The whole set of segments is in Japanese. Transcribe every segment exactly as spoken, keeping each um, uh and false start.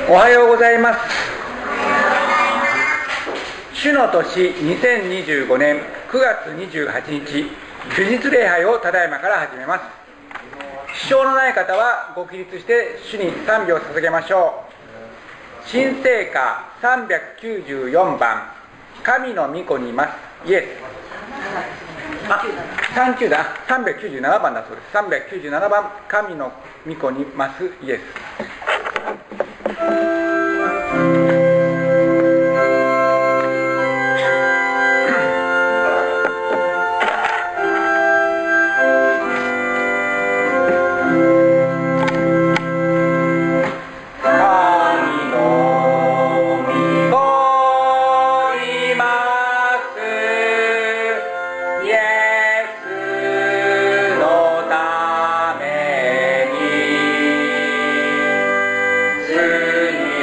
おはようございます。主の年にせんにじゅうごねんくがつにじゅうはちにち、主日礼拝をただいまから始めます。支障のない方はご起立して主に賛美を捧げましょう。新聖歌さんびゃくきゅうじゅうよんばん、神の御子にますイエス。あ、さんじゅうだ、さんびゃくきゅうじゅうななばんだそうです。さんびゃくきゅうじゅうななばん、神の御子にますイエス。 主に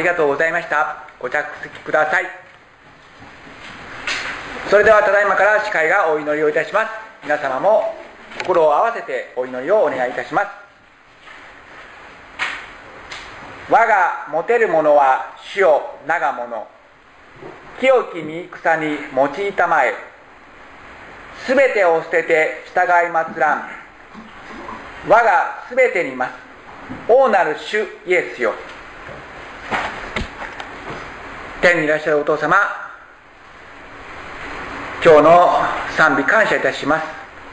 りがとうございました。ご着席ください。それではただいまから司会がお祈りをいたします。皆様も心を合わせてお祈りをお願いいたします。我が持てるものは主よ長物、清き御草に用いたまえ、すべてを捨てて従い祭らん、我がすべてにます王なる主イエスよ。天にいらっしゃるお父様、今日の賛美感謝いたします。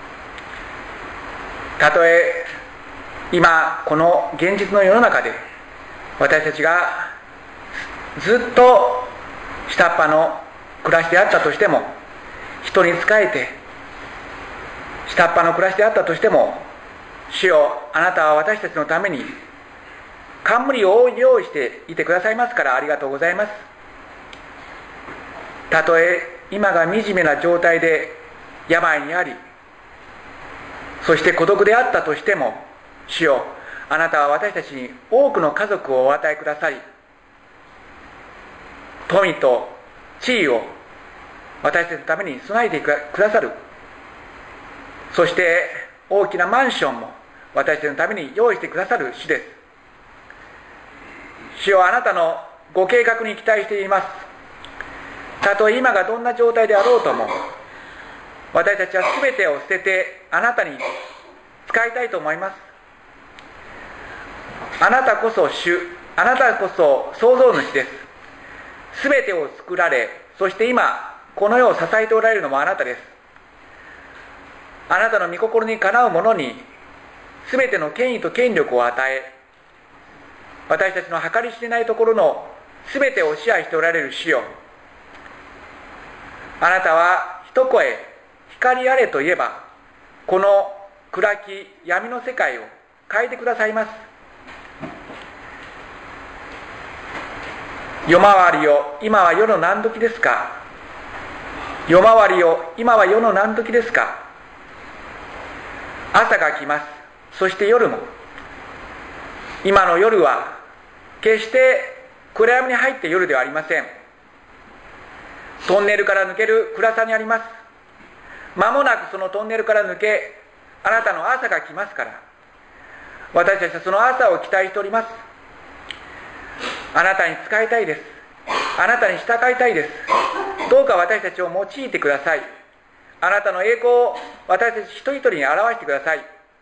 たとえ今この現実の世の中で私たちがずっと下っ端の暮らしであったとしても、人に仕えて下っ端の暮らしであったとしても、主よあなたは私たちのために冠を用意していてくださいますからありがとうございます。たとえ今が惨めな状態で病にあり、そして孤独であったとしても、主よあなたは私たちに多くの家族をお与えくださり、富と地位を私たちのために備えてくださる。そして大きなマンションも私たちのために用意してくださる主です。主よあなたのご計画に期待しています。たとえ今がどんな状態であろうとも、私たちは全てを捨ててあなたに使いたいと思います。あなたこそ主、あなたこそ創造主です。全てを作られ、そして今この世を支えておられるのもあなたです。あなたの御心にかなう者に全ての権威と権力を与え、私たちの計り知れないところの全てを支配しておられる主よ、あなたは一声光あれと言えばこの暗き闇の世界を変えてくださいます。夜回りよ今は夜の何時ですか。夜回りよ今は夜の何時ですか。朝が来ます。そして夜も。今の夜は決して暗闇に入って夜ではありません。トンネルから抜ける暗さにあります。間もなくそのトンネルから抜け、あなたの朝が来ますから、私たちはその朝を期待しております。あなたに仕えたいです。あなたに従いたいです。どうか私たちを用いてください。あなたの栄光を私たち一人一人に表してください。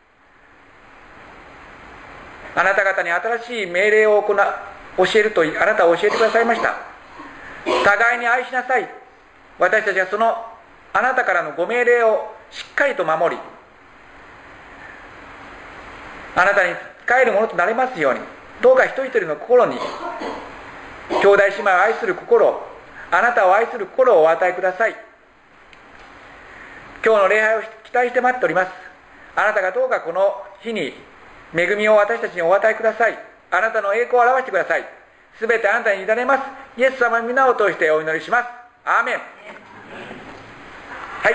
あなた方に新しい命令を行う教えるとあなたは教えてくださいました。互いに愛しなさい。私たちはそのあなたからのご命令をしっかりと守り、あなたに仕えるものとなれますように、どうか一人一人の心に兄弟姉妹を愛する心、あなたを愛する心をお与えください。今日の礼拝を期待して待っております。あなたがどうかこの日に恵みを私たちにお与えください。あなたの栄光を表してください。すべてあなたに委ねます。イエス様の皆を通してお祈りします。アーメン。はい、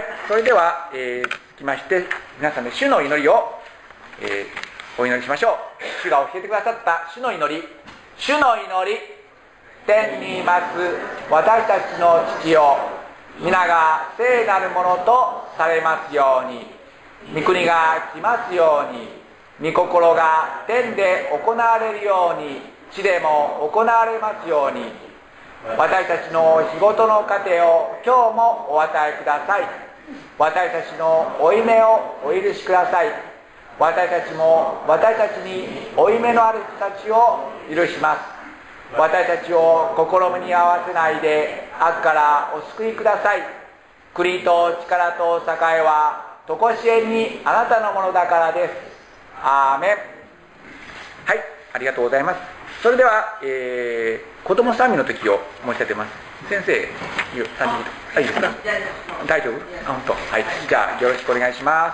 それでは、えー、続きまして皆さんで主の祈りを、えー、お祈りしましょう。主が教えてくださった主の祈り。主の祈り。天にいます私たちの父よ、皆が聖なるものとされますように。御国が来ますように。御心が天で行われるように地でも行われますように。私たちの日ごとの糧を今日もお与えください。私たちの負い目をお許しください。私たちも私たちに負い目のある人たちを許します。私たちを試みに合わせないで悪からお救いください。国と力と栄えはとこしえにあなたのものだからです。アーメン。はい、ありがとうございます。それでは、えー、子供賛美の時を申し立てます。先生、いいよ、賛美、あ、いいですか？大丈夫？あ、本当。はい、じゃあよろしくお願いします。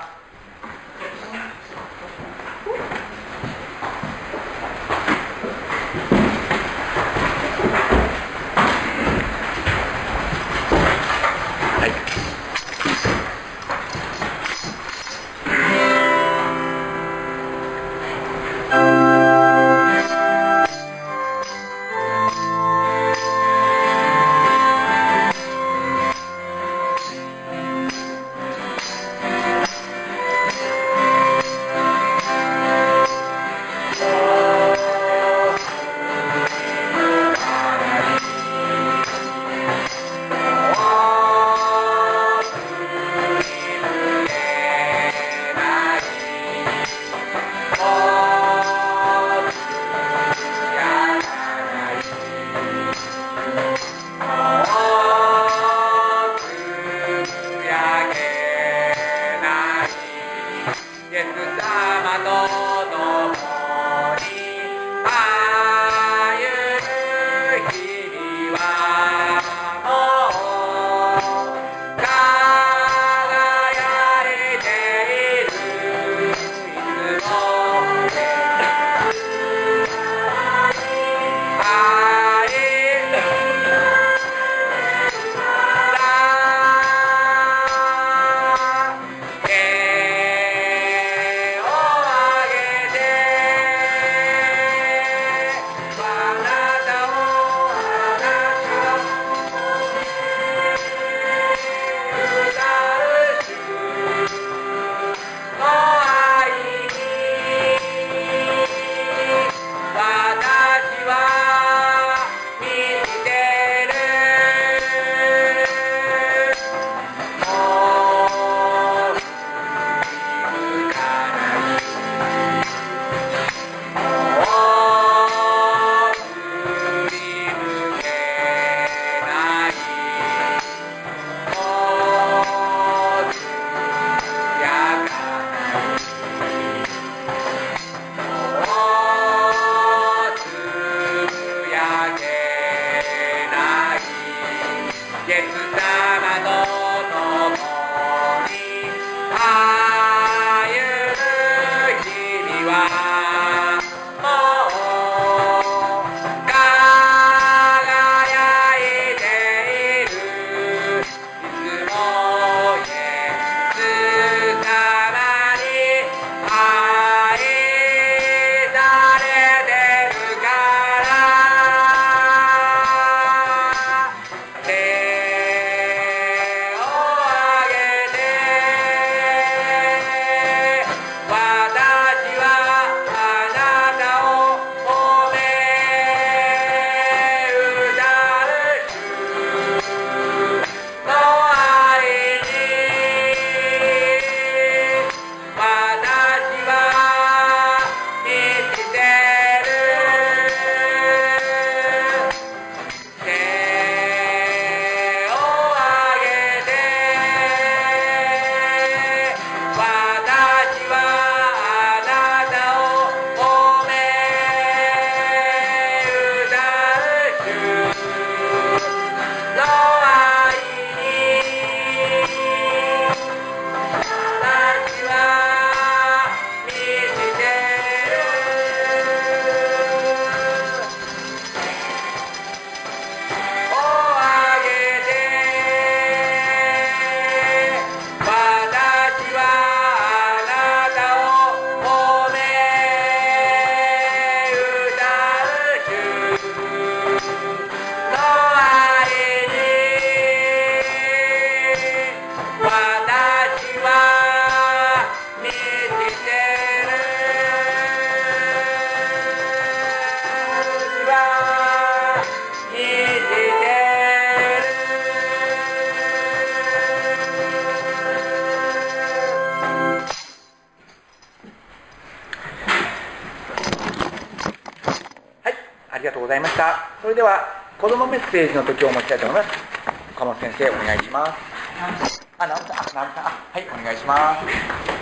りがとうございました。それでは子どもメッセージの時を持ちたいと思います。岡本先生、お願いします。あ、直美さん、あ、直美さん、あ、はい、お願いします。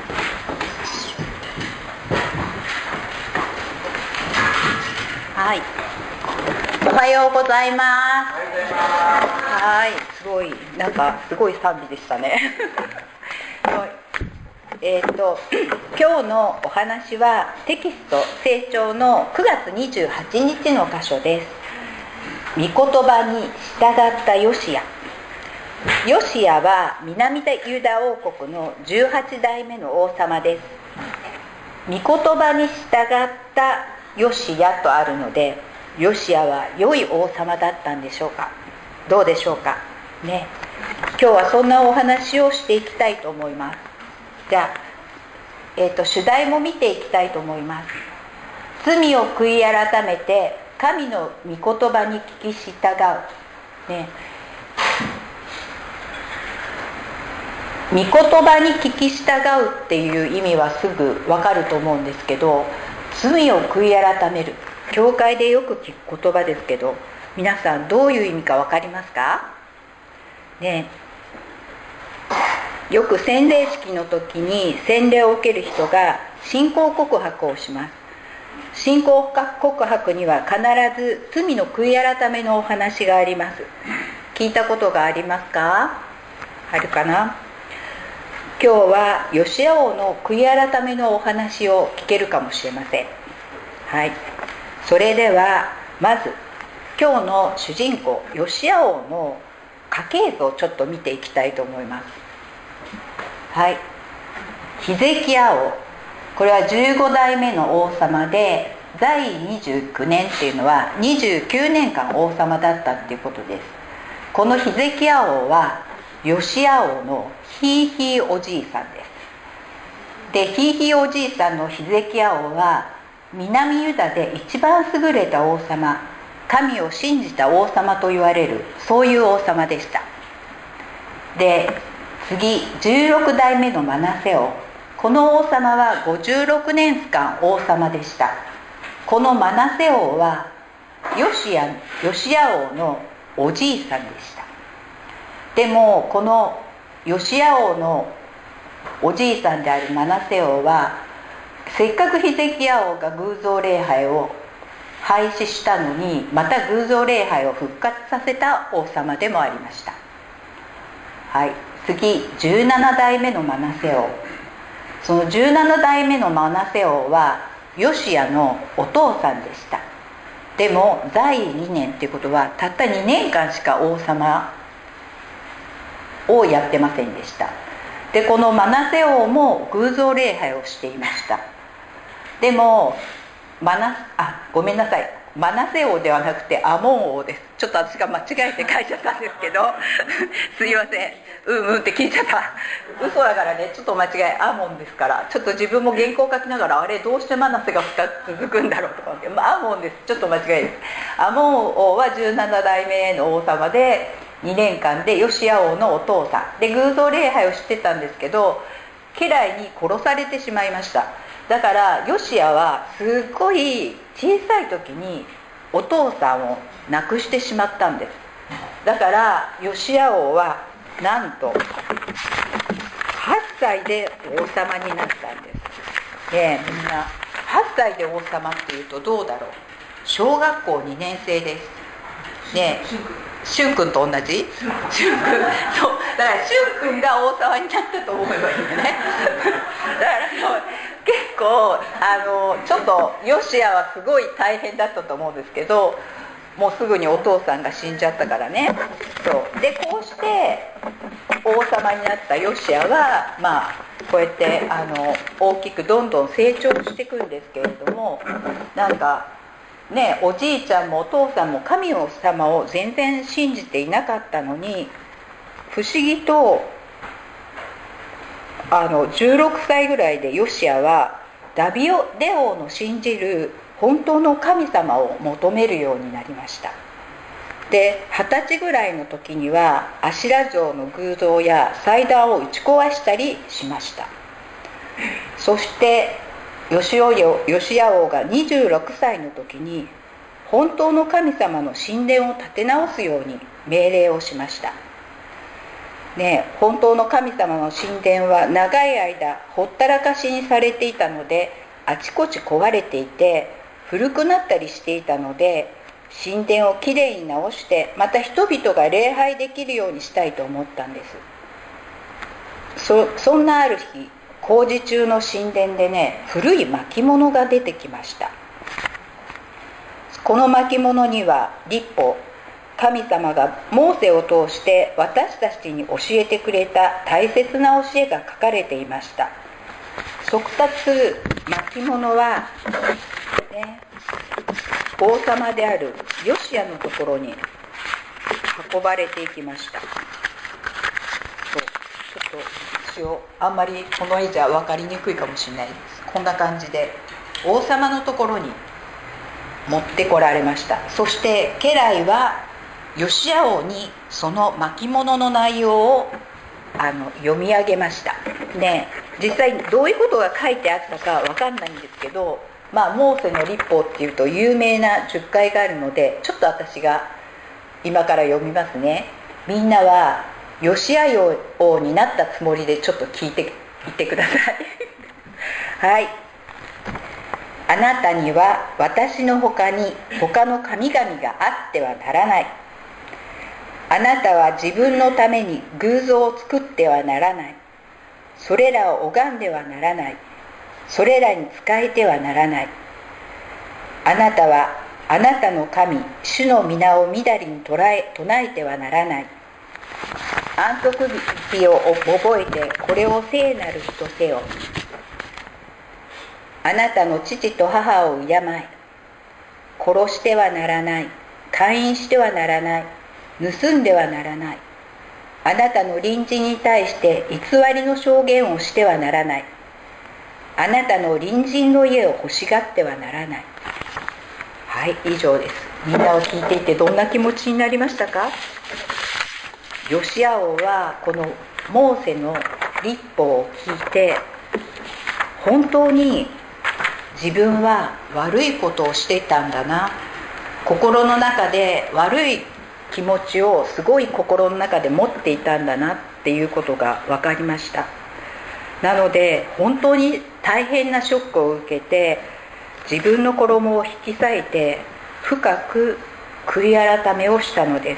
はい、おはようございます。はい、すごい、なんかすごい賛美でしたね。えっと今日のお話はテキスト成長のくがつにじゅうはちにちの箇所です。御言葉に従ったヨシア。ヨシアは南ユダ王国のじゅうはちだいめの王様です。御言葉に従ったヨシアとあるので、ヨシアは良い王様だったんでしょうか。どうでしょうかね。今日はそんなお話をしていきたいと思います。じゃあ、えーと、主題も見ていきたいと思います。罪を悔い改めて神の御言葉に聞き従う、ね、御言葉に聞き従うっていう意味はすぐ分かると思うんですけど、罪を悔い改める、教会でよく聞く言葉ですけど、皆さんどういう意味か分かりますかね。よく洗礼式の時に洗礼を受ける人が信仰告白をします。信仰告白には必ず罪の悔い改めのお話があります。聞いたことがありますか？あるかな？今日はヨシア王の悔い改めのお話を聞けるかもしれません。はい。それではまず今日の主人公ヨシア王の家系図をちょっと見ていきたいと思います。はい。ヒゼキヤ王、これはじゅうごだいめの王様で、だいにじゅうきゅうねんっていうのはにじゅうきゅうねんかん王様だったっていうことです。このヒゼキヤ王はヨシア王のひいひいおじいさんです。で、ひいひいおじいさんのヒゼキヤ王は南ユダで一番優れた王様、神を信じた王様と言われる、そういう王様でした。で、次じゅうろくだいめのマナセ王、この王様はごじゅうろくねんかん王様でした。このマナセ王はヨシア、ヨシア王のおじいさんでした。でもこのヨシア王のおじいさんであるマナセ王は、せっかくヒゼキヤ王が偶像礼拝を廃止したのに、また偶像礼拝を復活させた王様でもありました。はい、次じゅうななだいめのマナセ王。そのじゅうななだいめのマナセ王はヨシアのお父さんでした。でもだいにねんっていうことはたったにねんかんしか王様をやってませんでした。で、このマナセ王も偶像礼拝をしていました。でもマナあごめんなさいマナセ王ではなくてアモン王です。ちょっと私が間違えて書いちゃったんですけどすいません、うんうんって聞いちゃった。嘘だからね、ちょっと間違え、アモンですから。ちょっと自分も原稿書きながら、あれどうしてマナセがふたつ続くんだろうとか思って、まあ、アモンです。ちょっと間違いです。アモン王はじゅうななだいめの王様で、にねんかんでヨシア王のお父さんで偶像礼拝をしてたんですけど、家来に殺されてしまいました。だからヨシアはすっごい小さい時にお父さんを亡くしてしまったんです。だからヨシア王はなんとはっさいで王様になったんです。ねえ、みんなはっさいで王様っていうとどうだろう。小学校にねん生です。ねえ、しゅんくんと同じ？しゅんくん、そう、だからしゅんくんが王様になったと思えばいいんだね。だから結構あのちょっとヨシアはすごい大変だったと思うんですけど、もうすぐにお父さんが死んじゃったからね。そうで、こうして王様になったヨシアは、まあこうやってあの大きくどんどん成長していくんですけれども、なんかね、おじいちゃんもお父さんも神様を全然信じていなかったのに、不思議とあのじゅうろくさいぐらいでヨシアはダビデ王の信じる本当の神様を求めるようになりました。で、はたちぐらいの時にはアシラ城の偶像や祭壇を打ち壊したりしました。そしてヨシア王がにじゅうろくさいの時に本当の神様の神殿を建て直すように命令をしました。ねえ、本当の神様の神殿は長い間ほったらかしにされていたので、あちこち壊れていて古くなったりしていたので、神殿をきれいに直して、また人々が礼拝できるようにしたいと思ったんです。そ, そんなある日、工事中の神殿でね、古い巻物が出てきました。この巻物には律法、神様がモーセを通して私たちに教えてくれた大切な教えが書かれていました。速達する巻物は、ね、王様であるヨシアのところに運ばれていきました。そうちょっと一応あんまりこの絵じゃ分かりにくいかもしれないです。こんな感じで王様のところに持ってこられました。そして家来はヨシア王にその巻物の内容をあの読み上げました。ね、実際どういうことが書いてあったかわかんないんですけど、まあモーセの律法っていうと有名なじゅっかいがあるので、ちょっと私が今から読みますね。みんなはヨシア王になったつもりでちょっと聞いていってくださいはい。あなたには私の他に他の神々があってはならない。あなたは自分のために偶像を作ってはならない。それらを拝んではならない。それらに仕えてはならない。あなたはあなたの神、主の皆をみだりに唱え、唱えてはならない。安息日を覚えてこれを聖なる日とせよ。あなたの父と母を敬い、殺してはならない。姦淫してはならない。盗んではならない。あなたの隣人に対して偽りの証言をしてはならない。あなたの隣人の家を欲しがってはならない。はい、以上です。みんなを聞いていてどんな気持ちになりましたか？ヨシア王はこのモーセの律法を聞いて、本当に自分は悪いことをしていたんだな、心の中で悪い気持ちをすごい心の中で持っていたんだなっていうことが分かりました。なので本当に大変なショックを受けて、自分の衣を引き裂いて深く悔い改めをしたのです。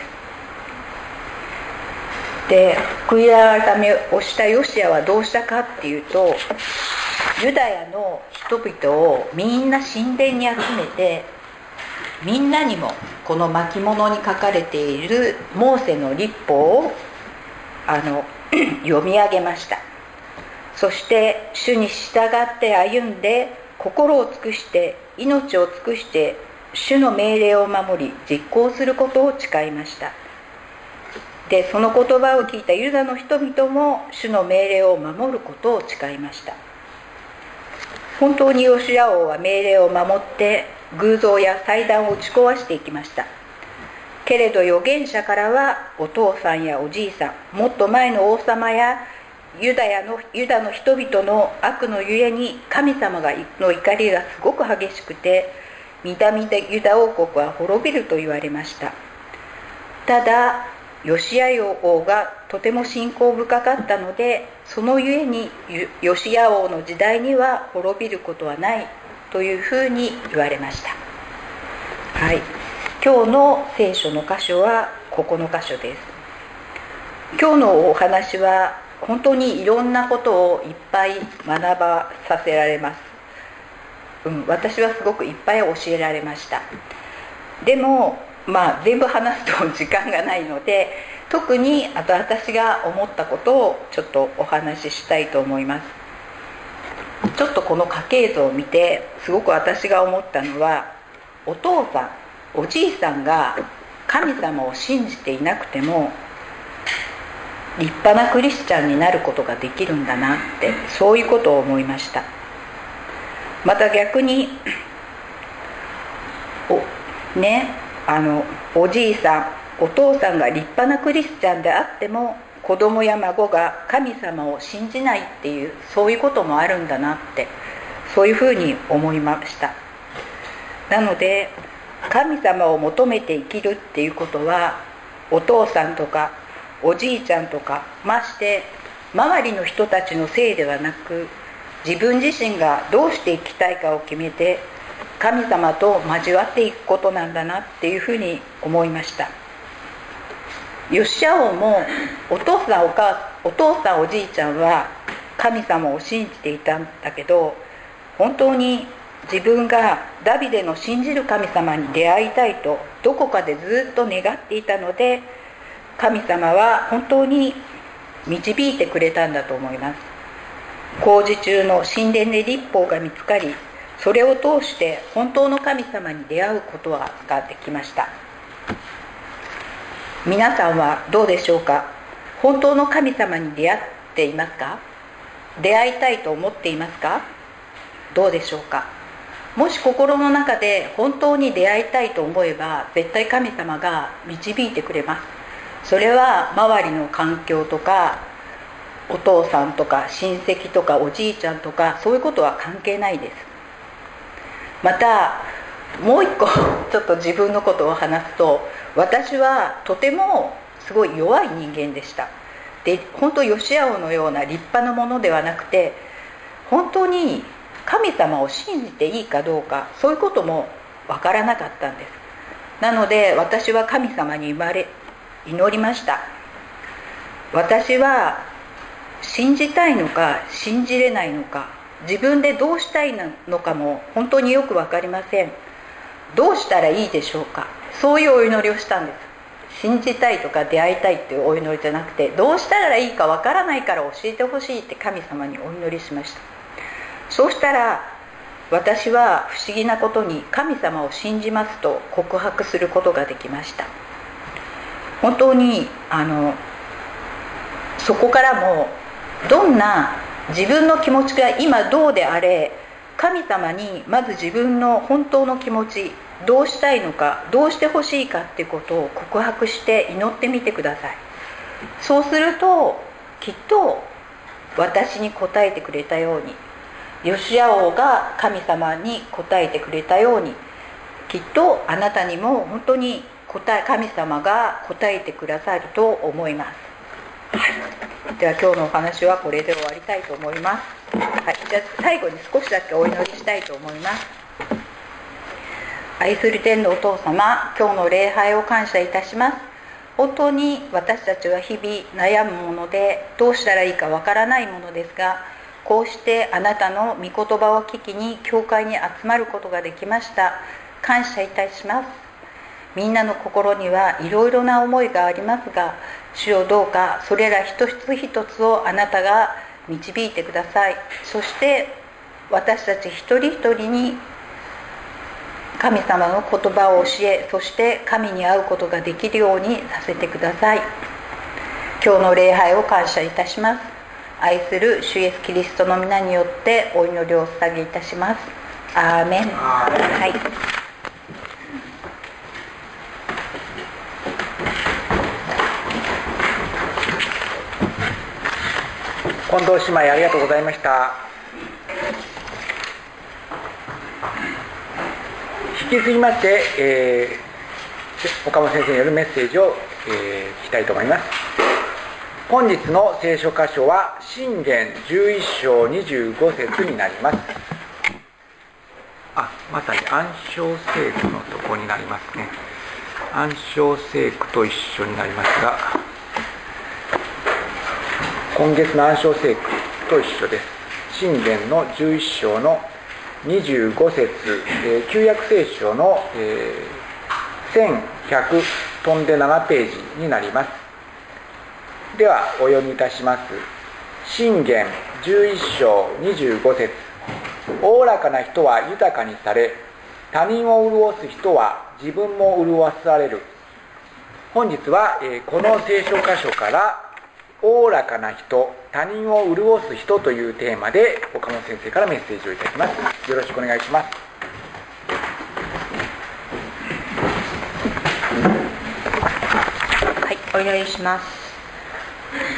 で、悔い改めをしたヨシアはどうしたかっていうと、ユダヤの人々をみんな神殿に集めて、みんなにもこの巻物に書かれているモーセの律法をあの読み上げました。そして主に従って歩んで、心を尽くして命を尽くして主の命令を守り実行することを誓いました。で、その言葉を聞いたユダの人々も主の命令を守ることを誓いました。本当にヨシア王は命令を守って偶像や祭壇を打ち壊していきました。けれど預言者からはお父さんやおじいさん、もっと前の王様やユダヤのユダの人々の悪のゆえに神様がの怒りがすごく激しくて、南でユダ王国は滅びると言われました。ただヨシア王がとても信仰深かったので、そのゆえにヨシア王の時代には滅びることはないというふうに言われました。はい、今日の聖書の箇所はここの箇所です。今日のお話は本当にいろんなことをいっぱい学ばさせられます。うん、私はすごくいっぱい教えられました。でもまあ全部話すと時間がないので、特にあと私が思ったことをちょっとお話ししたいと思います。ちょっとこの家系図を見てすごく私が思ったのは、お父さんおじいさんが神様を信じていなくても立派なクリスチャンになることができるんだなって、そういうことを思いました。また逆におねあのおじいさんお父さんが立派なクリスチャンであっても子供や孫が神様を信じないっていう、そういうこともあるんだなって、そういうふうに思いました。なので神様を求めて生きるっていうことは、お父さんとかおじいちゃんとか、まして周りの人たちのせいではなく、自分自身がどうして生きたいかを決めて神様と交わっていくことなんだなっていうふうに思いました。ヨシア王もお父さん お, 母お父さんおじいちゃんは神様を信じていたんだけど、本当に自分がダビデの信じる神様に出会いたいとどこかでずっと願っていたので、神様は本当に導いてくれたんだと思います。工事中の神殿で律法が見つかり、それを通して本当の神様に出会うことができました。皆さんはどうでしょうか。本当の神様に出会っていますか。出会いたいと思っていますか。どうでしょうか。もし心の中で本当に出会いたいと思えば、絶対神様が導いてくれます。それは周りの環境とか、お父さんとか親戚とかおじいちゃんとか、そういうことは関係ないです。またもう一個ちょっと自分のことを話すと、私はとてもすごい弱い人間でした。で、本当ヨシア王のような立派なものではなくて、本当に神様を信じていいかどうか、そういうこともわからなかったんです。なので私は神様に生まれ祈りました。私は信じたいのか信じれないのか、自分でどうしたいのかも本当によく分かりません。どうしたらいいでしょうか。そういうお祈りをしたんです。信じたいとか出会いたいっていうお祈りじゃなくて、どうしたらいいか分からないから教えてほしいって神様にお祈りしました。そうしたら私は不思議なことに、神様を信じますと告白することができました。本当にあのそこからも、どんな自分の気持ちが今どうであれ、神様にまず自分の本当の気持ち、どうしたいのか、どうしてほしいかっていうことを告白して祈ってみてください。そうするときっと私に答えてくれたように、ヨシア王が神様に答えてくれたように、きっとあなたにも本当に答え神様が答えてくださると思います。では今日のお話はこれで終わりたいと思います。はい、じゃあ最後に少しだけお祈りしたいと思います。愛する天のお父様、今日の礼拝を感謝いたします。本当に私たちは日々悩むもので、どうしたらいいかわからないものですが、こうしてあなたの御言葉を聞きに教会に集まることができました。感謝いたします。みんなの心にはいろいろな思いがありますが、主よどうかそれら一つ一つをあなたが導いてください。そして私たち一人一人に神様の言葉を教え、そして神に会うことができるようにさせてください。今日の礼拝を感謝いたします。愛する主イエスキリストの皆によってお祈りをお捧げいたします。アーメン。はい。 近藤姉妹ありがとうございました。引き続きまして、えー、岡本先生によるメッセージを、えー、聞きたいと思います。本日の聖書箇所は箴言じゅういっ章にじゅうご節になります。あ、まさに暗唱聖句のところになりますね。暗唱聖句と一緒になりますが、今月の暗唱聖句と一緒です。箴言のじゅういっ章のにじゅうご節、えー、旧約聖書の、えー、せんひゃく飛んでななページになります。ではお読みいたします。箴言じゅういっ章にじゅうご節、おおらかな人は豊かにされ、他人を潤す人は自分も潤される。本日は、えー、この聖書箇所からおおらかな人、他人を潤す人というテーマで岡本先生からメッセージをいただきます。よろしくお願いします。 はい、お祈りします。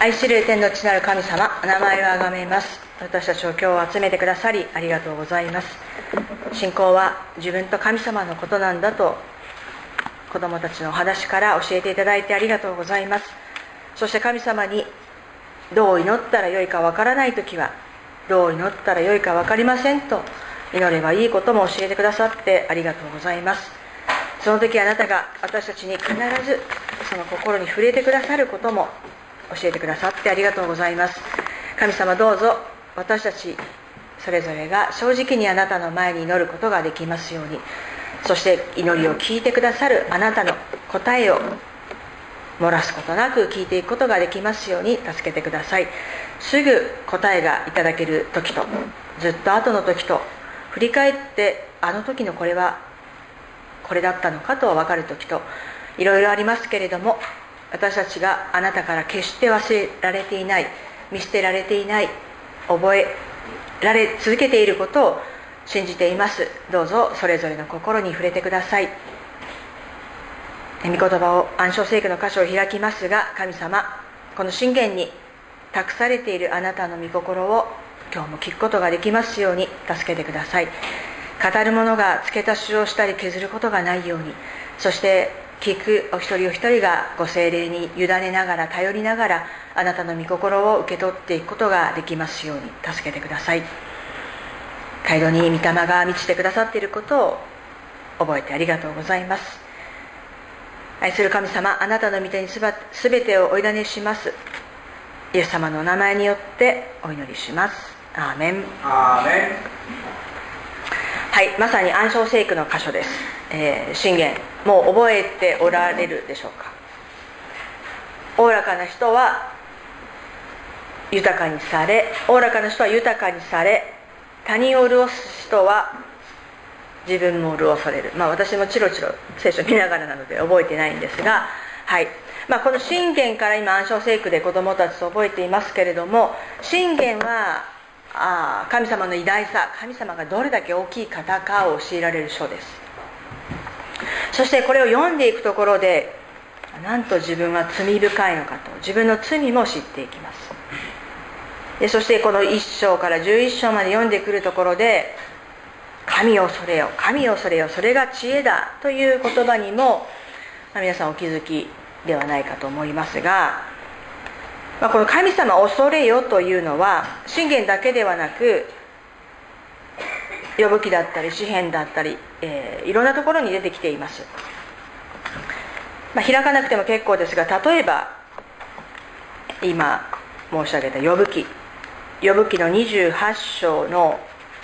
愛する天の父なる神様、名前をあがめます。私たちを今日集めてくださりありがとうございます。信仰は自分と神様のことなんだと子供たちのお話から教えていただいてありがとうございます。そして神様にどう祈ったらよいかわからないときは、どう祈ったらよいかわかりませんと祈ればいいことも教えてくださってありがとうございます。その時あなたが私たちに必ずその心に触れてくださることも教えてくださってありがとうございます。神様、どうぞ私たちそれぞれが正直にあなたの前に祈ることができますように、そして祈りを聞いてくださるあなたの答えを漏らすことなく聞いていくことができますように助けてください。すぐ答えがいただける時と、ずっと後の時と、振り返ってあの時のこれはこれだったのかと分かる時と、いろいろありますけれども、私たちがあなたから決して忘れられていない、見捨てられていない、覚えられ続けていることを信じています。どうぞそれぞれの心に触れてください。御言葉を暗唱聖句の箇所を開きますが、神様、この箴言に託されているあなたの御心を今日も聞くことができますように助けてください。語る者が付け足しをしたり削ることがないように、そして聞くお一人お一人がご聖霊に委ねながら、頼りながらあなたの御心を受け取っていくことができますように助けてください。街道に御霊が満ちてくださっていることを覚えてありがとうございます。愛する神様、あなたの御手にすべてをお委ねします。イエス様のお名前によってお祈りします。アーメン。 アーメン。 はい、まさに暗唱聖句の箇所です。えー、箴言、もう覚えておられるでしょうか。おおらかな人は豊かにされ、おおらかな人は豊かにされ、他人を潤す人は自分も潤される。まあ私もチロチロ聖書見ながらなので覚えてないんですが、はい。まあこの箴言から今暗唱聖句で子供たちと覚えていますけれども、箴言はあ神様の偉大さ、神様がどれだけ大きい方かを教えられる書です。そしてこれを読んでいくところで、なんと自分は罪深いのかと、自分の罪も知っていきます。でそしてこのいっ章からじゅういっ章まで読んでくるところで、神を恐れよ、神を恐れよ、それが知恵だという言葉にも、まあ、皆さんお気づきではないかと思いますが、まあ、この神様を恐れよというのは箴言だけではなく、呼ぶ記だったり詩篇だったり、えー、いろんなところに出てきています。まあ、開かなくても結構ですが、例えば今申し上げた呼ぶ記、呼ぶ記のにじゅうはち章の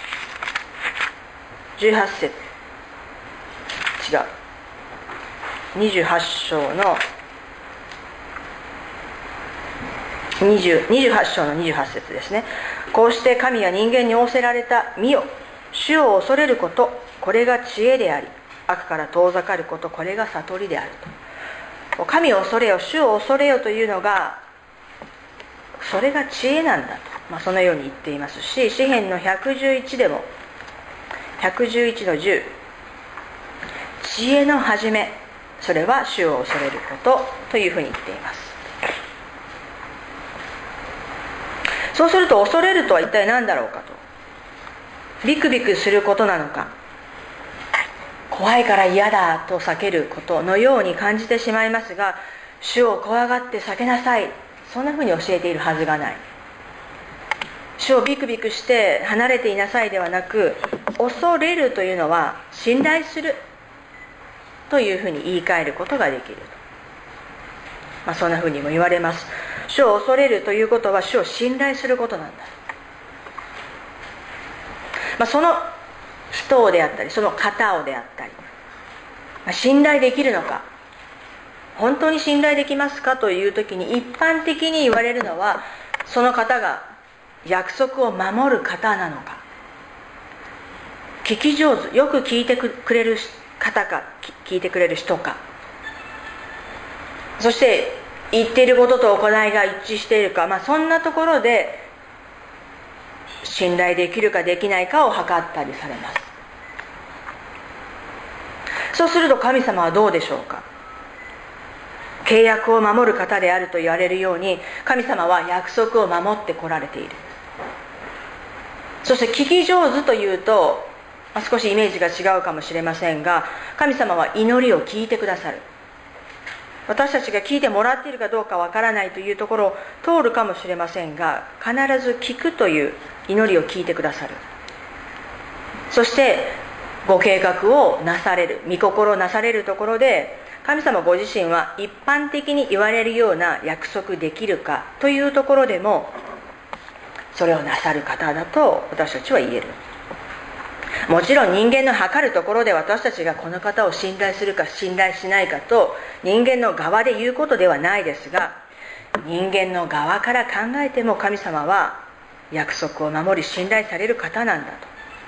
じゅうはち節、違うにじゅうはち章の20 にじゅうはち章のにじゅうはち節ですね。こうして神は人間に仰せられた。見よ、主を恐れること、これが知恵であり、悪から遠ざかること、これが悟りであると。神を恐れよ、主を恐れよというのが、それが知恵なんだと、まあ、そのように言っていますし、詩篇のひゃくじゅういちでもひゃくじゅういちのじゅう、知恵の始め、それは主を恐れることというふうに言っています。そうすると、恐れるとは一体何だろうかと、ビクビクすることなのか、怖いから嫌だと避けることのように感じてしまいますが、主を怖がって避けなさい、そんなふうに教えているはずがない。主をビクビクして離れていなさいではなく、恐れるというのは信頼するというふうに言い換えることができると、まあ、そんなふうにも言われます。主を恐れるということは主を信頼することなんだ、まあ、その人をであったりその方をであったり、まあ、信頼できるのか、本当に信頼できますかという時に一般的に言われるのは、その方が約束を守る方なのか、聞き上手、よく聞いてくれる方か、聞いてくれる人か、そして言っていることと行いが一致しているか、まあ、そんなところで信頼できるかできないかを測ったりされます。そうすると神様はどうでしょうか。 契約を守る方であると言われるように、神様は約束を守ってこられている。そして聞き上手というと、まあ、少しイメージが違うかもしれませんが、神様は祈りを聞いてくださる。私たちが聞いてもらっているかどうかわからないというところを通るかもしれませんが、必ず聞くという祈りを聞いてくださる。そしてご計画をなされる、御心をなされるところで、神様ご自身は一般的に言われるような約束できるかというところでも、それをなさる方だと私たちは言える。もちろん人間の測るところで私たちがこの方を信頼するか信頼しないかと人間の側で言うことではないですが、人間の側から考えても神様は約束を守り信頼される方なんだと。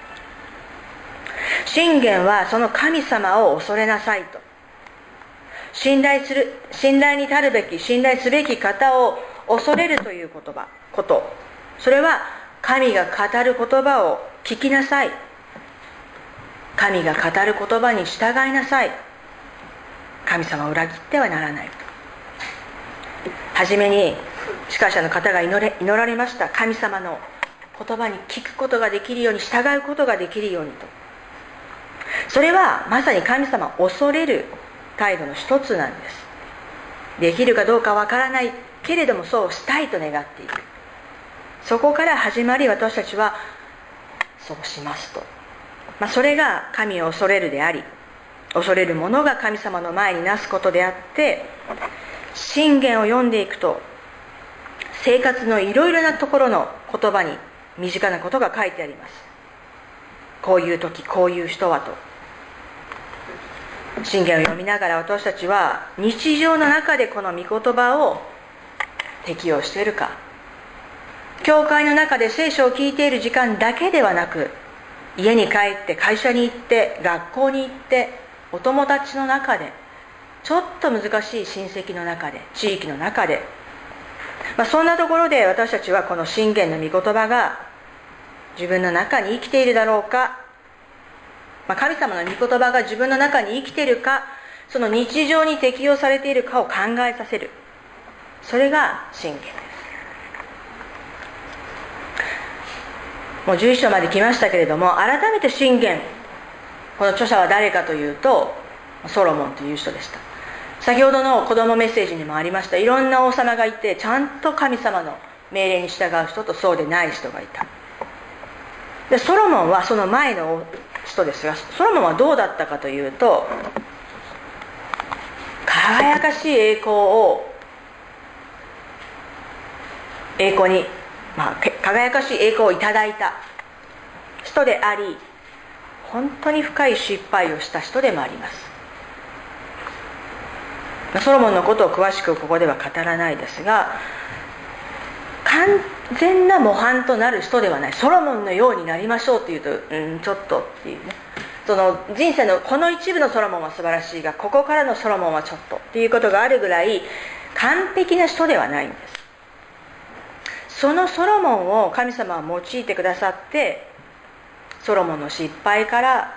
箴言はその神様を恐れなさいと、信頼する、信頼に足るべき、信頼すべき方を恐れるという言葉、こと、それは神が語る言葉を聞きなさい、神が語る言葉に従いなさい、神様を裏切ってはならないと。はじめに司会者の方が祈れ、祈られました。神様の言葉に聞くことができるように、従うことができるようにと。それはまさに神様を恐れる態度の一つなんです。できるかどうかわからないけれども、そうしたいと願っている。そこから始まり、私たちはそうしますと、まあ、それが神を恐れるであり、恐れる者が神様の前になすことであって、箴言を読んでいくと生活のいろいろなところの言葉に身近なことが書いてあります。こういう時こういう人はと。箴言を読みながら私たちは日常の中でこの御言葉を適用しているか、教会の中で聖書を聞いている時間だけではなく、家に帰って会社に行って学校に行ってお友達の中で、ちょっと難しい親戚の中で、地域の中で、まあ、そんなところで私たちはこの箴言の御言葉が自分の中に生きているだろうか、まあ、神様の御言葉が自分の中に生きているか、その日常に適用されているかを考えさせる、それが箴言です。もうじゅういっ章まで来ましたけれども、改めて箴言、この著者は誰かというとソロモンという人でした。先ほどの子供メッセージにもありました、いろんな王様がいて、ちゃんと神様の命令に従う人とそうでない人がいた。でソロモンはその前の人ですが、ソロモンはどうだったかというと、輝かしい栄光を栄光に、まあ、輝かしい栄光をいただいた人であり、本当に深い失敗をした人でもあります。ソロモンのことを詳しくここでは語らないですが、完全な模範となる人ではない。ソロモンのようになりましょうっていうと、うん、ちょっとっていうね、その人生のこの一部のソロモンは素晴らしいが、ここからのソロモンはちょっとっていうことがあるぐらい完璧な人ではないんです。そのソロモンを神様は用いてくださって、ソロモンの失敗から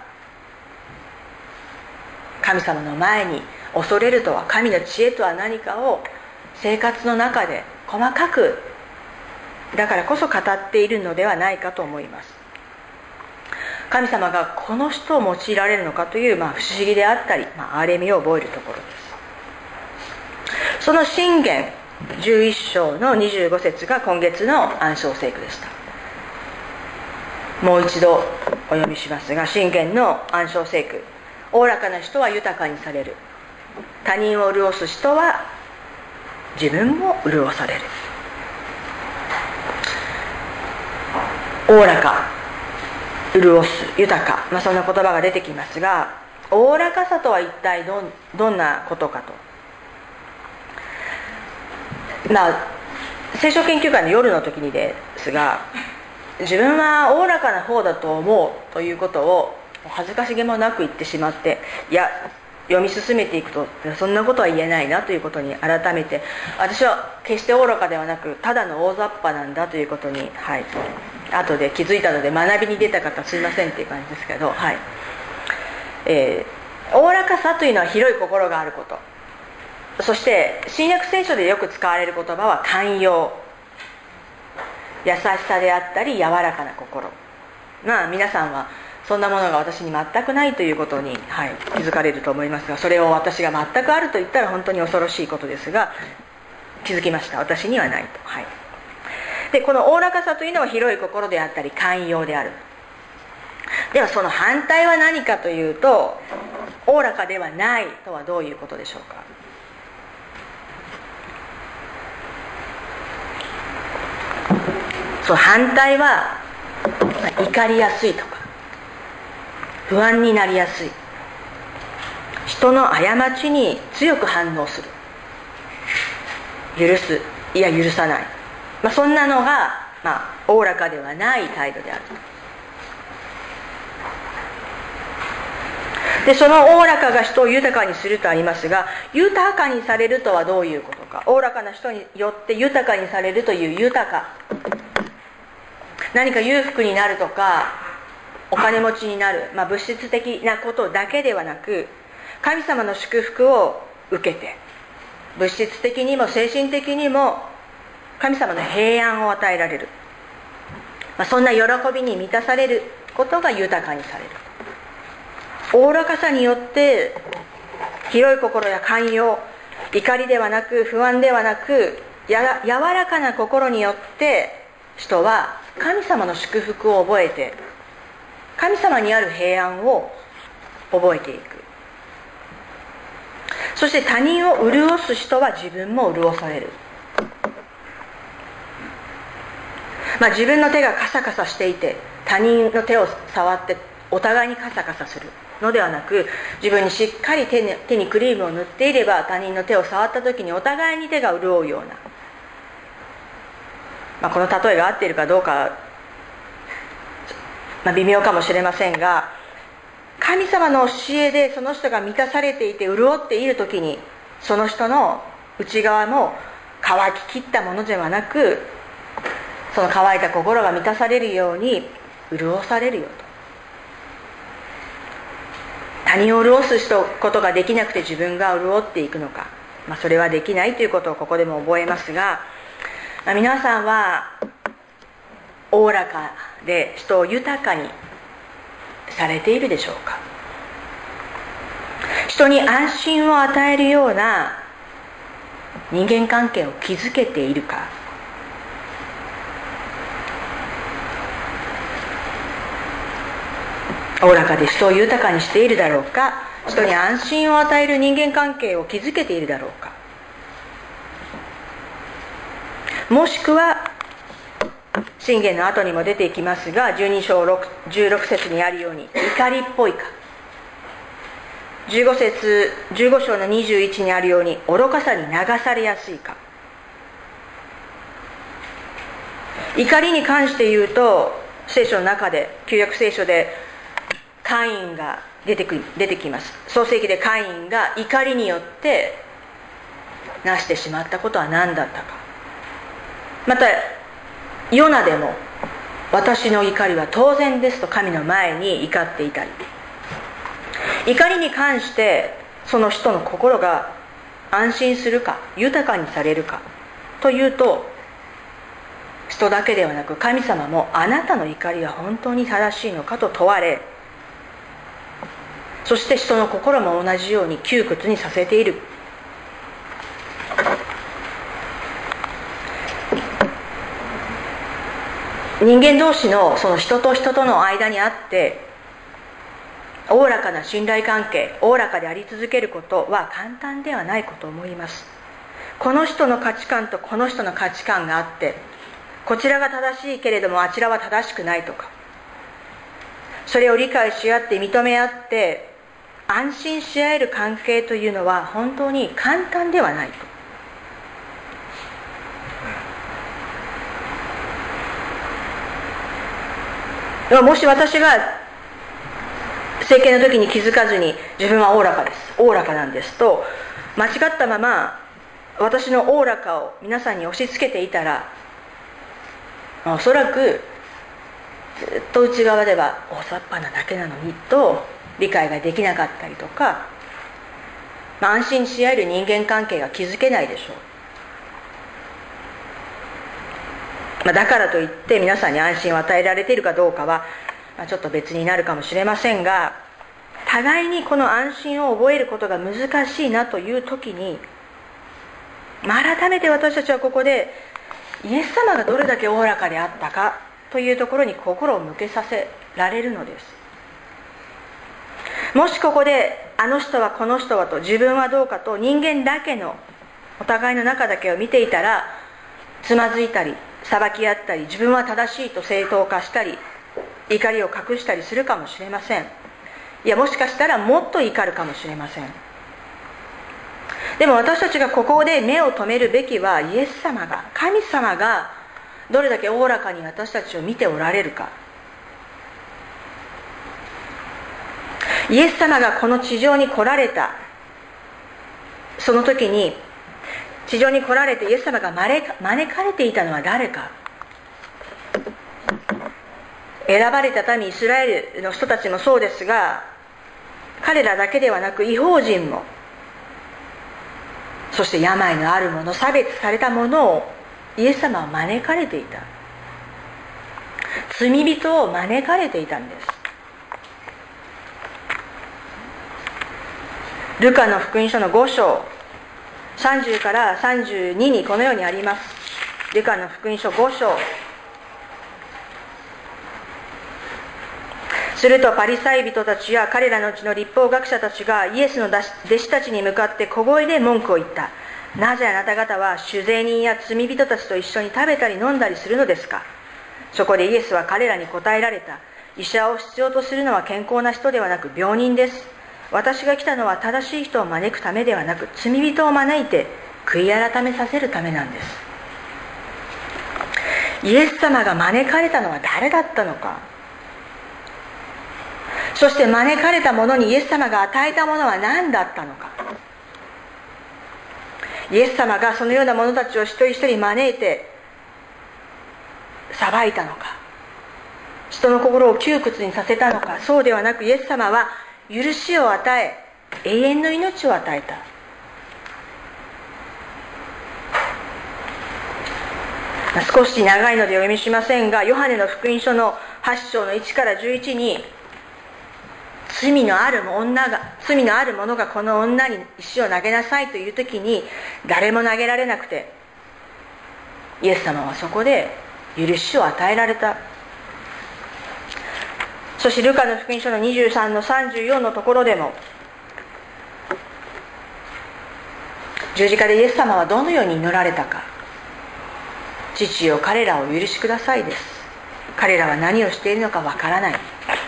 神様の前に恐れるとは、神の知恵とは何かを生活の中で細かく、だからこそ語っているのではないかと思います。神様がこの人を用いられるのかという、まあ、不思議であったり、まあ、憐れみを覚えるところです。その箴言じゅういっ章のにじゅうご節が今月の暗唱聖句でした。もう一度お読みしますが、箴言の暗唱聖句。おおらかな人は豊かにされる。他人を潤す人は自分も潤される。おおらか、潤す、豊か、まあ、そんな言葉が出てきますが、おおらかさとは一体 ど, どんなことかと、まあ、聖書研究会の夜の時にですが、自分はおおらかな方だと思うということを恥ずかしげもなく言ってしまって、いや読み進めていくとそんなことは言えないなということに改めて、私は決して愚かではなくただの大雑把なんだということに、はい、後で気づいたので学びに出た方すいませんっていう感じですけど、はい、えー、おおらかさというのは広い心があること、 そして新約聖書でよく使われる言葉は寛容、優しさであったり柔らかな心。まあ皆さんはそんなものが私に全くないということに、はい、気づかれると思いますが、それを私が全くあると言ったら本当に恐ろしいことですが、気づきました。私にはないと。はい、でこのおおらかさというのは広い心であったり寛容である。ではその反対は何かというと、おおらかではないとはどういうことでしょうか。その反対は怒りやすいとか不安になりやすい、人の過ちに強く反応する、許す、いや許さない、まあ、そんなのがおおらかではない態度である。でそのおおらかが人を豊かにするとありますが、豊かにされるとはどういうことか。おおらかな人によって豊かにされるという豊か、何か裕福になるとかお金持ちになる、まあ、物質的なことだけではなく、神様の祝福を受けて物質的にも精神的にも神様の平安を与えられる、まあ、そんな喜びに満たされることが豊かにされる。おおらかさによって広い心や寛容、怒りではなく不安ではなくや柔らかな心によって人は神様の祝福を覚えて、神様にある平安を覚えていく。そして他人を潤す人は自分も潤される。まあ、自分の手がカサカサしていて他人の手を触ってお互いにカサカサするのではなく、自分にしっかり 手に、手にクリームを塗っていれば他人の手を触った時にお互いに手が潤うような、まあ、この例えが合っているかどうか、まあ、微妙かもしれませんが、神様の教えでその人が満たされていて潤っている時に、その人の内側も乾ききったものではなく、その乾いた心が満たされるように潤されるよと。他人を潤すことができなくて自分が潤っていくのか、まあ、それはできないということをここでも覚えますが、まあ、皆さんはおおらかで人を豊かにされているでしょうか。人に安心を与えるような人間関係を築けているか。おおらかで人を豊かにしているだろうか、人に安心を与える人間関係を築けているだろうか、もしくは箴言の後にも出てきますが、じゅうに章じゅうろく節にあるように怒りっぽいか、じゅうご節じゅうご章のにじゅういちにあるように愚かさに流されやすいか。怒りに関して言うと、聖書の中で旧約聖書でカインが出てく出てきます。創世記でカインが怒りによってなしてしまったことは何だったか。またヨナでも私の怒りは当然ですと神の前に怒っていたり、怒りに関してその人の心が安心するか豊かにされるかというと、人だけではなく神様もあなたの怒りは本当に正しいのかと問われ、そして人の心も同じように窮屈にさせている。人間同士のその人と人との間にあっておおらかな信頼関係、おおらかであり続けることは簡単ではないことを思います。この人の価値観とこの人の価値観があって、こちらが正しいけれどもあちらは正しくないとか、それを理解し合って認め合って安心し合える関係というのは本当に簡単ではないと。もし私が整形の時に気づかずに自分はおおらかです、おおらかなんですと間違ったまま私のおおらかを皆さんに押し付けていたら、おそらくずっと内側では大雑把なだけなのにと理解ができなかったりとか、 まあ、安心し合える人間関係が築けないでしょう。まあ、だからといって皆さんに安心を与えられているかどうかは、まあ、ちょっと別になるかもしれませんが、互いにこの安心を覚えることが難しいなという時に、まあ、改めて私たちはここでイエス様がどれだけおおらかであったかというところに心を向けさせられるのです。もしここであの人はこの人はと、自分はどうかと、人間だけのお互いの中だけを見ていたら、つまずいたり裁き合ったり、自分は正しいと正当化したり、怒りを隠したりするかもしれません。いや、もしかしたらもっと怒るかもしれません。でも私たちがここで目を留めるべきは、イエス様が、神様がどれだけおおらかに私たちを見ておられるか。イエス様がこの地上に来られたその時に、地上に来られてイエス様が招かれていたのは誰か。選ばれた民イスラエルの人たちもそうですが、彼らだけではなく異邦人も、そして病のある者、差別された者をイエス様は招かれていた。罪人を招かれていたんです。ルカの福音書のご章さんじゅうからさんじゅうににこのようにあります。ルカの福音書ご章。するとパリサイ人たちや彼らのうちの立法学者たちがイエスの弟子たちに向かって小声で文句を言った。なぜあなた方は酒税人や罪人たちと一緒に食べたり飲んだりするのですか。そこでイエスは彼らに答えられた。医者を必要とするのは健康な人ではなく病人です。私が来たのは正しい人を招くためではなく、罪人を招いて悔い改めさせるためなんです。イエス様が招かれたのは誰だったのか。そして招かれた者にイエス様が与えたものは何だったのか。イエス様がそのような者たちを一人一人招いて裁いたのか、人の心を窮屈にさせたのか。そうではなく、イエス様は許しを与え、永遠の命を与えた。少し長いのでお読みしませんが、ヨハネの福音書のはち章のいちからじゅういちに、罪のある女が罪のある者がこの女に石を投げなさいという時に、誰も投げられなくて、イエス様はそこで許しを与えられた。そしてルカの福音書のにじゅうさんのさんじゅうよんのところでも、十字架でイエス様はどのように祈られたか。父よ、彼らを許しくださいです。彼らは何をしているのかわからない。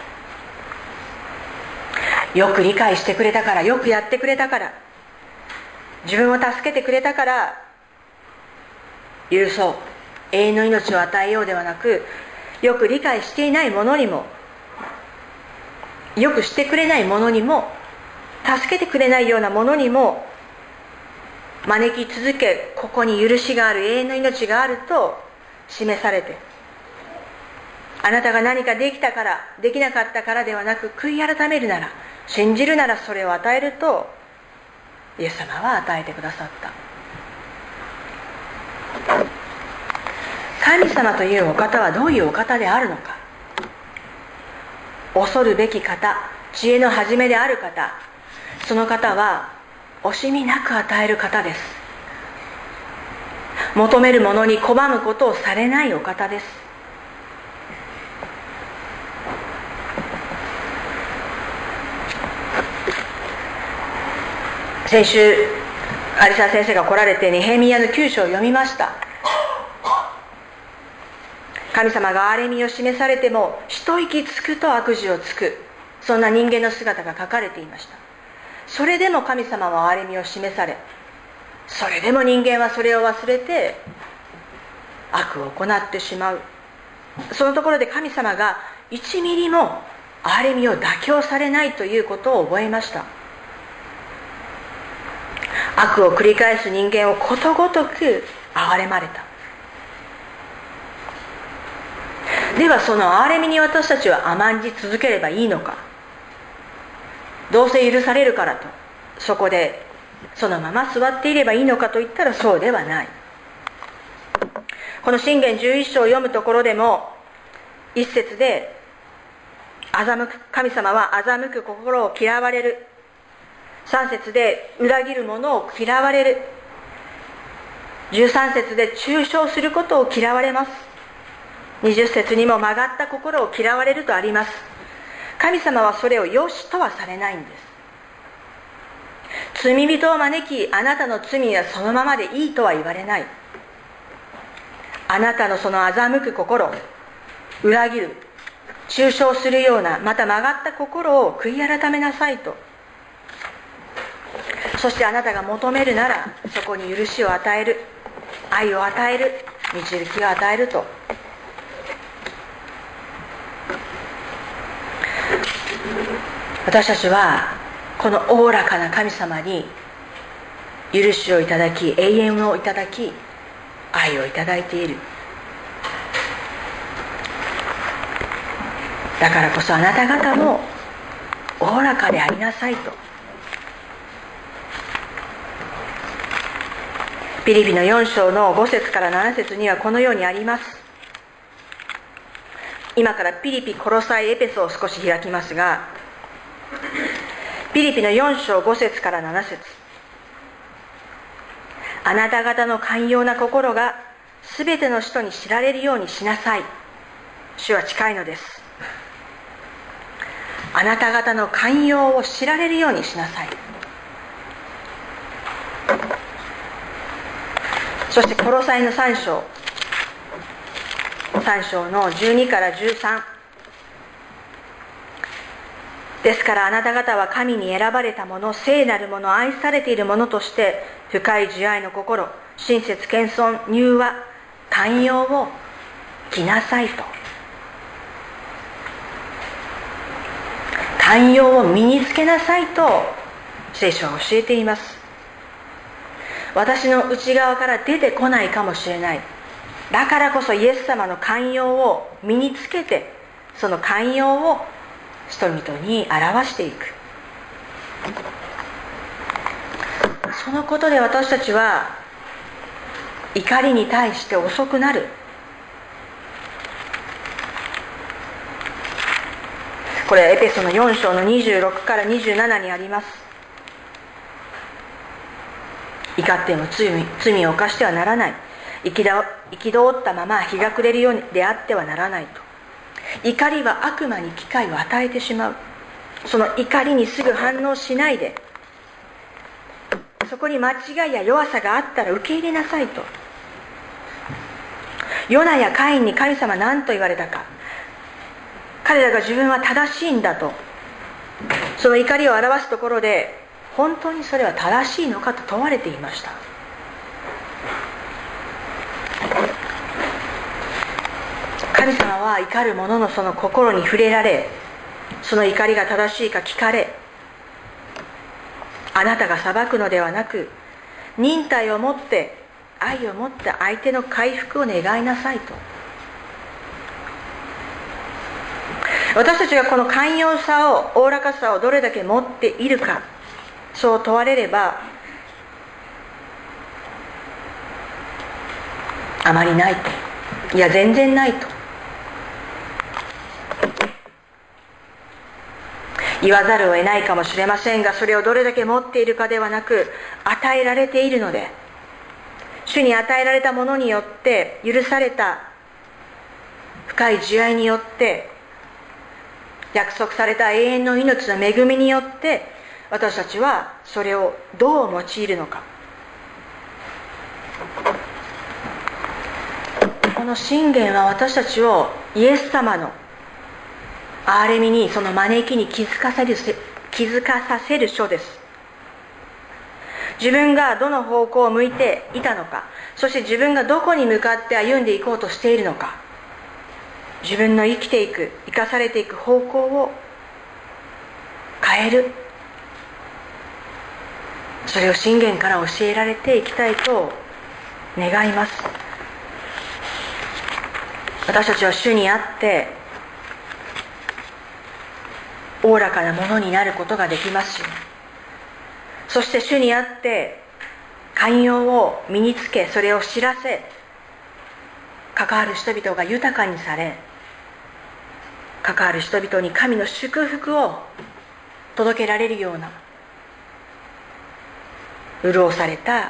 よく理解してくれたから、よくやってくれたから、自分を助けてくれたから許そう、永遠の命を与えようではなく、よく理解していない者にも、よくしてくれない者にも、助けてくれないような者にも招き続け、ここに許しがある、永遠の命があると示されて、あなたが何かできたから、できなかったからではなく、悔い改めるなら、信じるならそれを与えるとイエス様は与えてくださった。神様というお方はどういうお方であるのか。恐るべき方、知恵の始めである方、その方は惜しみなく与える方です。求める者に拒むことをされないお方です。先週有沢先生が来られてネヘミヤのきゅう章を読みました。神様が憐れみを示されても一息つくと悪事をつく、そんな人間の姿が書かれていました。それでも神様は憐れみを示され、それでも人間はそれを忘れて悪を行ってしまう。そのところで神様がいちミリも憐れみを妥協されないということを覚えました。悪を繰り返す人間をことごとく憐れまれた。ではその憐れみに私たちは甘んじ続ければいいのか。どうせ許されるからとそこでそのまま座っていればいいのかといったらそうではない。この箴言じゅういっ章を読むところでも、一節で欺く神様は欺く心を嫌われる、三節で裏切る者を嫌われる、十三節で中傷することを嫌われます。二十節にも曲がった心を嫌われるとあります。神様はそれを良しとはされないんです。罪人を招き、あなたの罪はそのままでいいとは言われない。あなたのその欺く心、裏切る、中傷するような、また曲がった心を悔い改めなさいと。そしてあなたが求めるなら、そこに許しを与える、愛を与える、導きを与えると。私たちはこのおおらかな神様に許しをいただき、永遠をいただき、愛をいただいている。だからこそあなた方もおおらかでありなさいと。ピリピのよん章のご節からなな節にはこのようにあります。今からピリピ、コロサイ、エペソを少し開きますが、ピリピのよん章ご節からなな節、あなた方の寛容な心がすべての人に知られるようにしなさい。主は近いのです。あなた方の寛容を知られるようにしなさい。そしてコロサイのさん章、さん章のじゅうにからじゅうさん、ですからあなた方は神に選ばれたもの、聖なるもの、愛されているものとして深い慈愛の心、親切、謙遜、柔和、寛容を着なさいと。寛容を身につけなさいと聖書は教えています。私の内側から出てこないかもしれない。だからこそイエス様の寛容を身につけて、その寛容を人々に表していく。そのことで私たちは怒りに対して遅くなる。これはエペソのよん章のにじゅうろくからにじゅうななにあります。怒っても罪、罪を犯してはならない。憤ったまま日が暮れるようであってはならないと。怒りは悪魔に機会を与えてしまう。その怒りにすぐ反応しないで、そこに間違いや弱さがあったら受け入れなさいと。ヨナやカインに神様は何と言われたか。彼らが自分は正しいんだと、その怒りを表すところで、本当にそれは正しいのかと問われていました。神様は怒る者のその心に触れられ、その怒りが正しいか聞かれ、あなたが裁くのではなく、忍耐を持って愛を持って相手の回復を願いなさいと。私たちがこの寛容さを、おおらかさをどれだけ持っているか、そう問われれば、あまりないと。いや、全然ないと言わざるを得ないかもしれませんが、それをどれだけ持っているかではなく、与えられているので、主に与えられたものによって、許された深い慈愛によって、約束された永遠の命の恵みによって、私たちはそれをどう用いるのか。この箴言は私たちをイエス様の憐れみに、その招きに気づかせる、気づかさせる書です。自分がどの方向を向いていたのか、そして自分がどこに向かって歩んでいこうとしているのか、自分の生きていく、生かされていく方向を変える、それを箴言から教えられていきたいと願います。私たちは主にあっておおらかなものになることができますよ。 そして主にあって寛容を身につけ、それを知らせ、関わる人々が豊かにされ、関わる人々に神の祝福を届けられるような潤された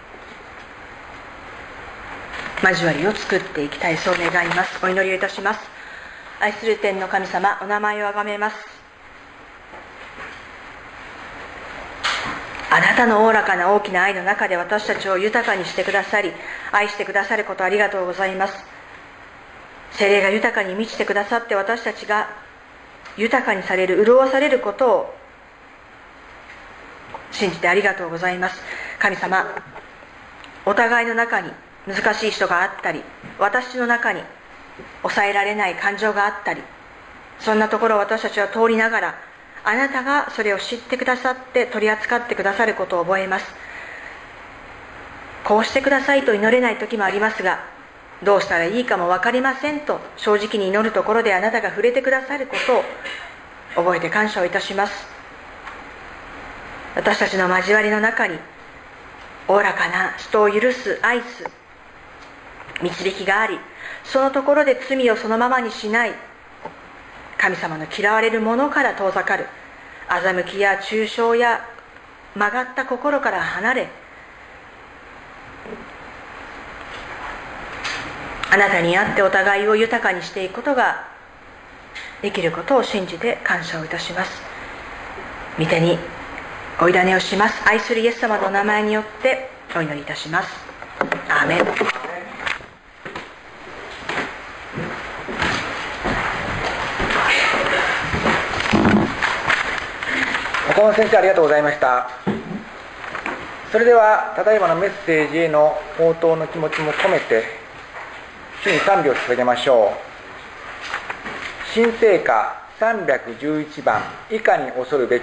交わりを作っていきたい、そう願います。お祈りをいたします。愛する天の神様、お名前をあがめます。あなたのおおらかな大きな愛の中で私たちを豊かにしてくださり、愛してくださることありがとうございます。聖霊が豊かに満ちてくださって、私たちが豊かにされる、潤されることを信じてありがとうございます。神様、お互いの中に難しい人があったり、私の中に抑えられない感情があったり、そんなところを私たちは通りながら、あなたがそれを知ってくださって取り扱ってくださることを覚えます。こうしてくださいと祈れない時もありますが、どうしたらいいかも分かりませんと正直に祈るところであなたが触れてくださることを覚えて感謝をいたします。私たちの交わりの中におおらかな人を許す、愛す導きがあり、そのところで罪をそのままにしない、神様の嫌われるものから遠ざかる、欺きや中傷や曲がった心から離れ、あなたにあってお互いを豊かにしていくことができることを信じて感謝をいたします。御手にお委ねをします。愛するイエス様のお名前によってお祈りいたします。アーメン。 岡本先生、ありがとうございました。それではただいまのメッセージへの応答の気持ちも込めて主に賛美を捧げましょう。新聖歌さんびゃくじゅういちばん、以下に恐るべき。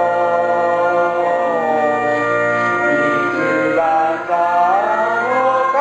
「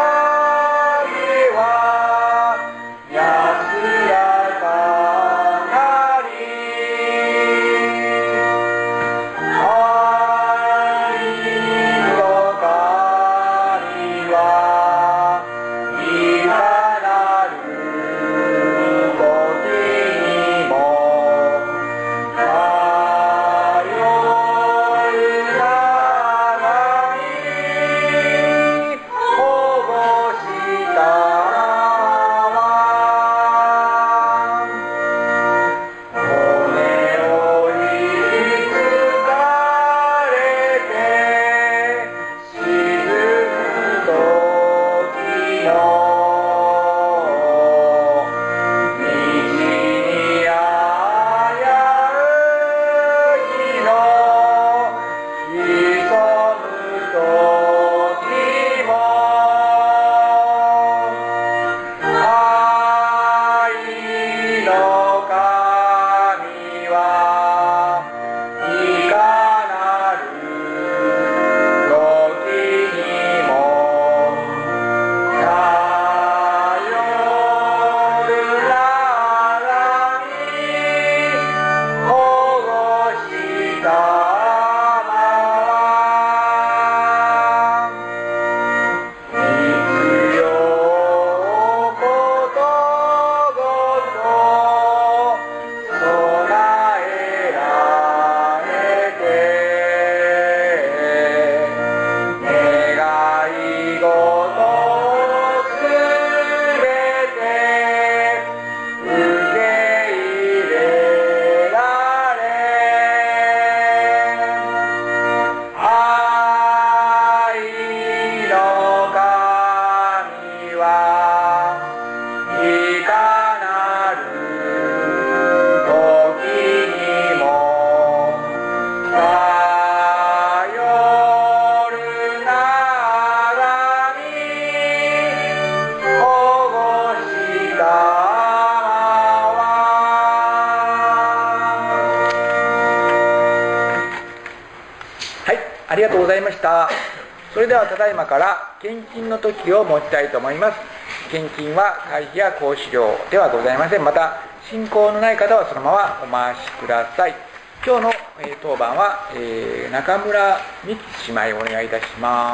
はい、ありがとうございました。それではただいまから献金の時を持ちたいと思います。献金は会費や講師料ではございません。また信仰のない方はそのままお回しください。今日の、えー、当番は、えー、中村美希姉妹お願いいたします。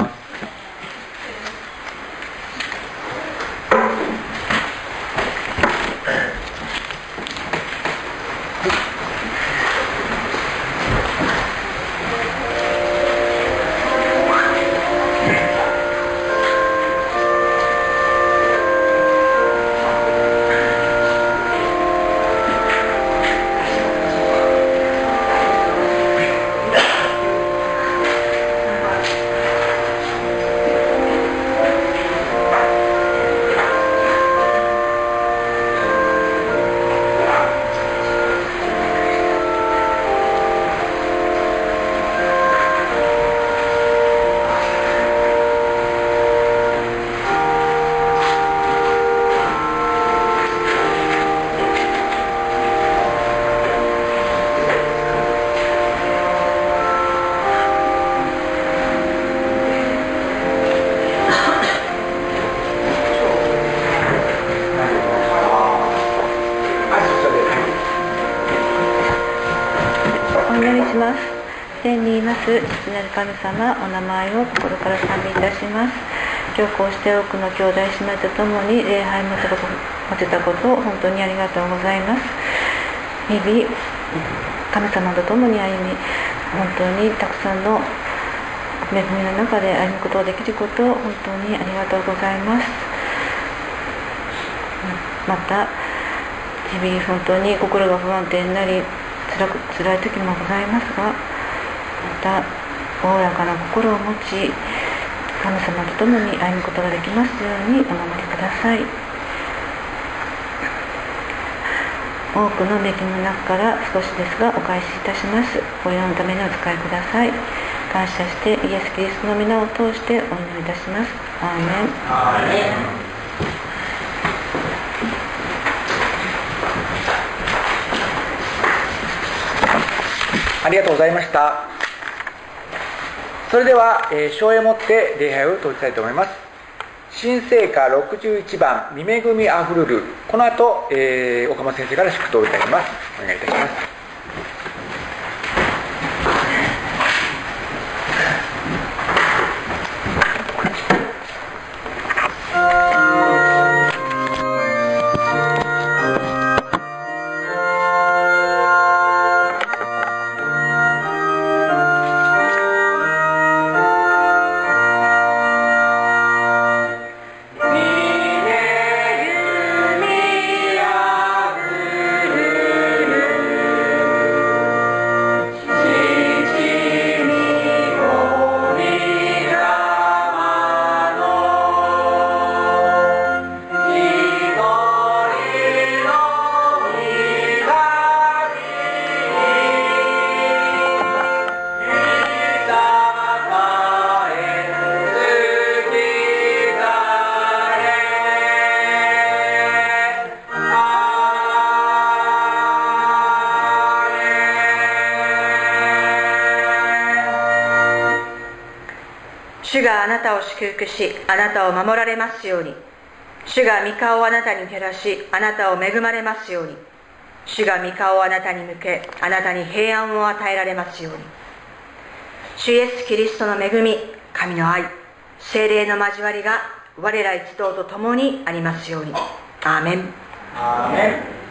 天にいます父なる神様、お名前を心から賛美いたします。今日こうして多くの兄弟姉妹と共に礼拝を持てたことを本当にありがとうございます。日々神様と共に歩み、本当にたくさんの恵みの中で歩むことができることを本当にありがとうございます。また日々本当に心が不安定になり辛く辛い時もございますが、またおおらかな心を持ち神様と共に歩むことができますようにお守りください。多くの恵みの中から少しですがお返しいたします。ご用のためにお使いください。感謝してイエス・キリストの皆を通してお祈りいたします。アーメン。アーメン。 ありがとうございました。それでは、えー、唱詠をもって礼拝を閉じたいと思います。新聖歌ろくじゅういちばん、見恵みあふるる。この後、えー、岡本先生から祝祷をいたします。お願いいたします。 主があなたを祝福し、あなたを守られますように。主が御顔をあなたに照らし、あなたを恵まれますように。主が御顔をあなたに向け、あなたに平安を与えられますように。主イエス・キリストの恵み、神の愛、聖霊の交わりが我ら一同と共にありますように。アーメン。 アーメン。